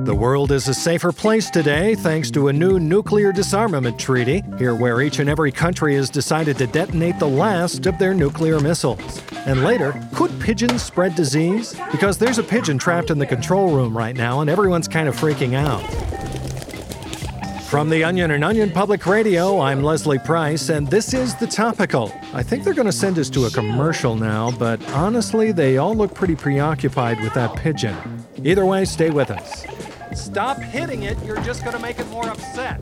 The world is a safer place today thanks to a new nuclear disarmament treaty, here where each and every country has decided to detonate the last of their nuclear missiles. And later, could pigeons spread disease? Because there's a pigeon trapped in the control room right now and everyone's kind of freaking out. From The Onion and Onion Public Radio, I'm Leslie Price, and this is The Topical. I think they're going to send us to a commercial now, but honestly, they all look pretty preoccupied with that pigeon. Either way, stay with us. Stop hitting it, you're just going to make it more upset.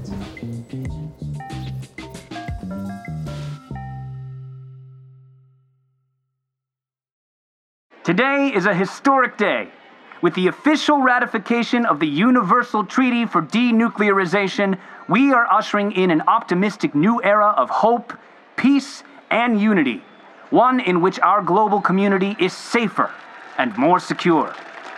Today is a historic day. With the official ratification of the Universal Treaty for Denuclearization, we are ushering in an optimistic new era of hope, peace, and unity. One in which our global community is safer and more secure.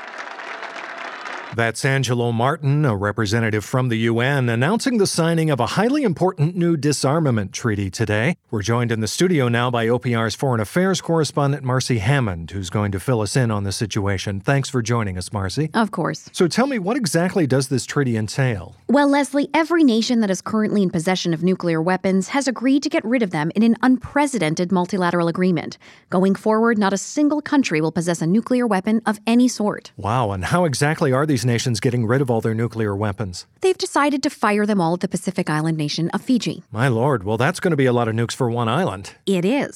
That's Angelo Martin, a representative from the UN, announcing the signing of a highly important new disarmament treaty today. We're joined in the studio now by OPR's Foreign Affairs correspondent Marcy Hammond, who's going to fill us in on the situation. Thanks for joining us, Marcy. Of course. So tell me, what exactly does this treaty entail? Well, Leslie, every nation that is currently in possession of nuclear weapons has agreed to get rid of them in an unprecedented multilateral agreement. Going forward, not a single country will possess a nuclear weapon of any sort. Wow, and how exactly are these nations getting rid of all their nuclear weapons? They've decided to fire them all at the Pacific island nation of Fiji. My lord, well, that's going to be a lot of nukes for one island. It is.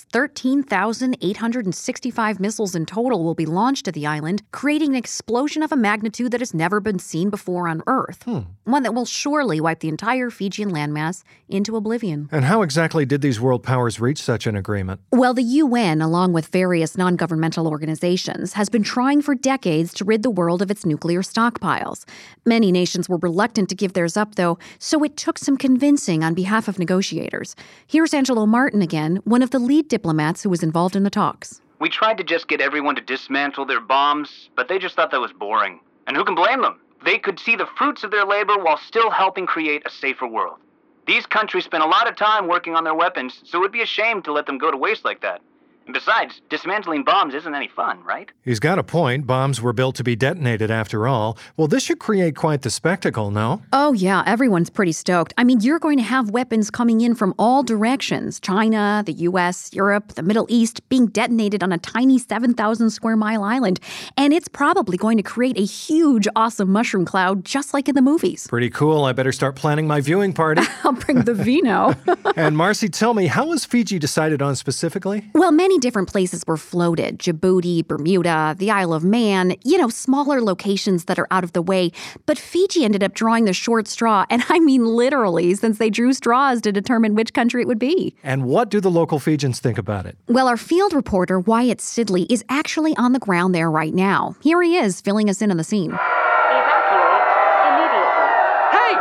13,865 missiles in total will be launched at the island, creating an explosion of a magnitude that has never been seen before on Earth. One that will surely wipe the entire Fijian landmass into oblivion. And how exactly did these world powers reach such an agreement? Well, the UN, along with various non-governmental organizations, has been trying for decades to rid the world of its nuclear stockpiles. Many nations were reluctant to give theirs up, though, so it took some convincing on behalf of negotiators. Here's Angelo Martin again, one of the lead diplomats who was involved in the talks. We tried to just get everyone to dismantle their bombs, but they just thought that was boring. And who can blame them? They could see the fruits of their labor while still helping create a safer world. These countries spent a lot of time working on their weapons, so it would be a shame to let them go to waste like that. And besides, dismantling bombs isn't any fun, right? He's got a point. Bombs were built to be detonated after all. Well, this should create quite the spectacle, no? Oh, yeah, everyone's pretty stoked. I mean, you're going to have weapons coming in from all directions. China, the U.S., Europe, the Middle East, being detonated on a tiny 7,000 square mile island. And it's probably going to create a huge, awesome mushroom cloud, just like in the movies. Pretty cool. I better start planning my viewing party. I'll bring the vino. And Marcy, tell me, how was Fiji decided on specifically? Well, many different places were floated. Djibouti, Bermuda, the Isle of Man, smaller locations that are out of the way. But Fiji ended up drawing the short straw, and I mean literally, since they drew straws to determine which country it would be. And what do the local Fijians think about it? Well, our field reporter, Wyatt Sidley, is actually on the ground there right now. Here he is, filling us in on the scene. Evacuate immediately. Hey!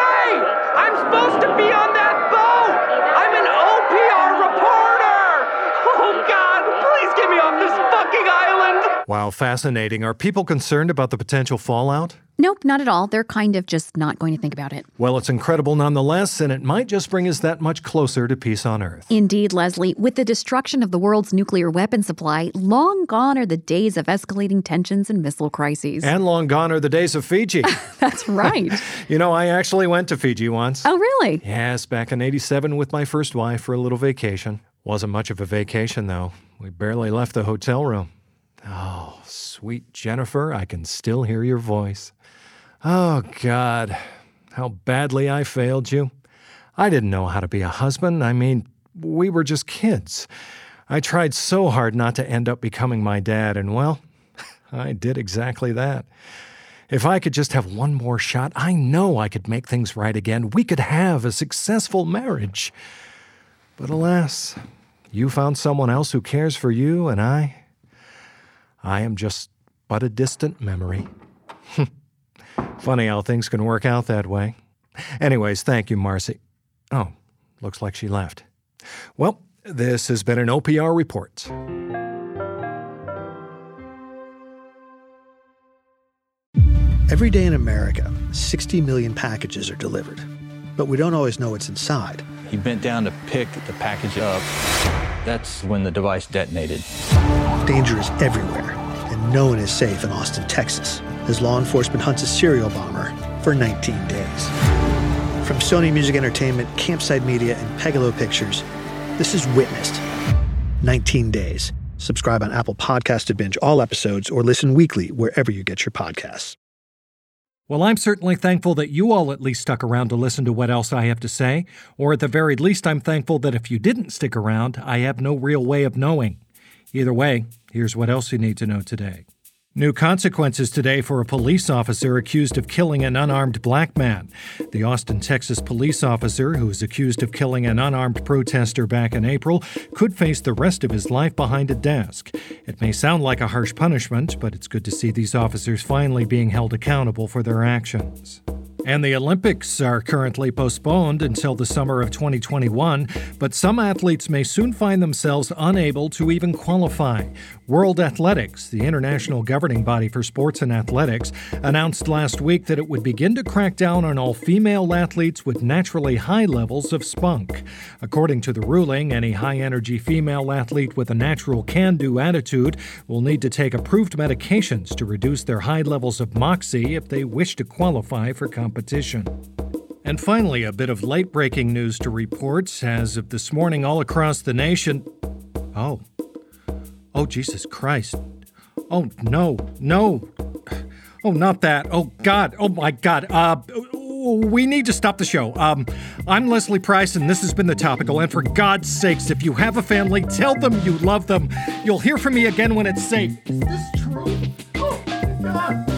I'm supposed to be on that boat! I'm an OPR reporter! Oh, God, please get me off this fucking island! Wow, fascinating. Are people concerned about the potential fallout? Nope, not at all. They're kind of just not going to think about it. Well, it's incredible nonetheless, and it might just bring us that much closer to peace on Earth. Indeed, Leslie. With the destruction of the world's nuclear weapon supply, long gone are the days of escalating tensions and missile crises. And long gone are the days of Fiji. That's right. I actually went to Fiji once. Oh, really? Yes, back in '87 with my first wife for a little vacation. Wasn't much of a vacation, though. We barely left the hotel room. Oh, sweet Jennifer, I can still hear your voice. Oh, God, how badly I failed you. I didn't know how to be a husband. I mean, we were just kids. I tried so hard not to end up becoming my dad, and well, I did exactly that. If I could just have one more shot, I know I could make things right again. We could have a successful marriage. But alas, you found someone else who cares for you, and I am just but a distant memory. Funny how things can work out that way. Anyways, thank you, Marcy. Oh, looks like she left. Well, this has been an OPR report. Every day in America, 60 million packages are delivered. But we don't always know what's inside. He bent down to pick the package up. That's when the device detonated. Danger is everywhere, and no one is safe in Austin, Texas. as law enforcement hunts a serial bomber for 19 days. From Sony Music Entertainment, Campside Media, and Pegalo Pictures, this is Witnessed. 19 Days. Subscribe on Apple Podcasts to binge all episodes or listen weekly wherever you get your podcasts. Well, I'm certainly thankful that you all at least stuck around to listen to what else I have to say, or at the very least, I'm thankful that if you didn't stick around, I have no real way of knowing. Either way, here's what else you need to know today. New consequences today for a police officer accused of killing an unarmed black man. The Austin, Texas police officer, who is accused of killing an unarmed protester back in April, could face the rest of his life behind a desk. It may sound like a harsh punishment, but it's good to see these officers finally being held accountable for their actions. And the Olympics are currently postponed until the summer of 2021, but some athletes may soon find themselves unable to even qualify. World Athletics, the international governing body for sports and athletics, announced last week that it would begin to crack down on all female athletes with naturally high levels of spunk. According to the ruling, any high-energy female athlete with a natural can-do attitude will need to take approved medications to reduce their high levels of moxie if they wish to qualify for competition. And finally, a bit of late-breaking news to report. As of this morning, all across the nation... Oh, Jesus Christ. Oh, no. Oh, not that. Oh, God. Oh, my God. We need to stop the show. I'm Leslie Price, and this has been The Topical. And for God's sakes, if you have a family, tell them you love them. You'll hear from me again when it's safe. Is this true? Oh, my God.